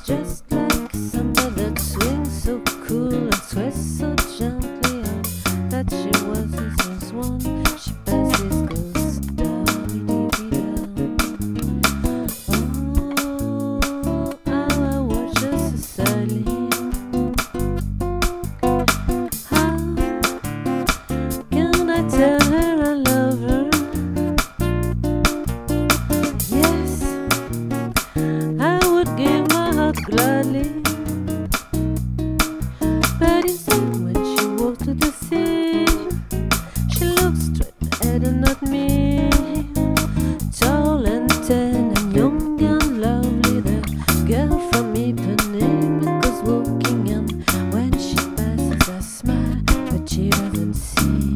just like samba that swings so cool and sweats so gently on that she was his one. She passes goes oh, how I watch her so sadly. How can I tell her I love her? Yes, I would give my heart gladly, but instead when she walked to the sea, she looked straight ahead and not me. Tall and tan and young and lovely, the girl from Ipanema goes walking, and when she passes I smile, but she doesn't see.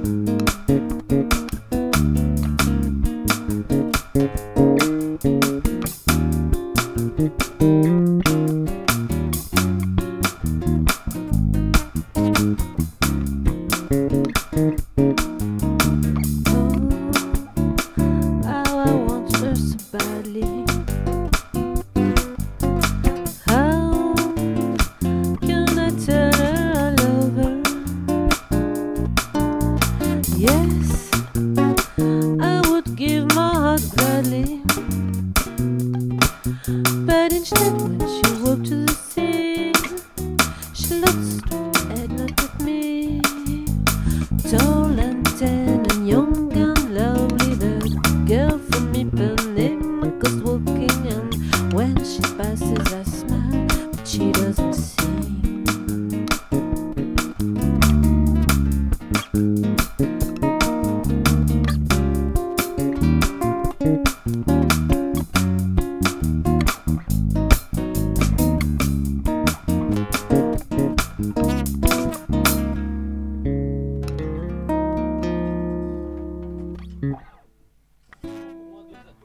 How I want her so badly. How can I tell her I love her? Yes, I would give my heart gladly, but instead when she walked to the sea, she looked straight ahead, not at me. Tall and tan and young and lovely, the girl from Ipanema goes walking, and when she passes I smile, but she doesn't see.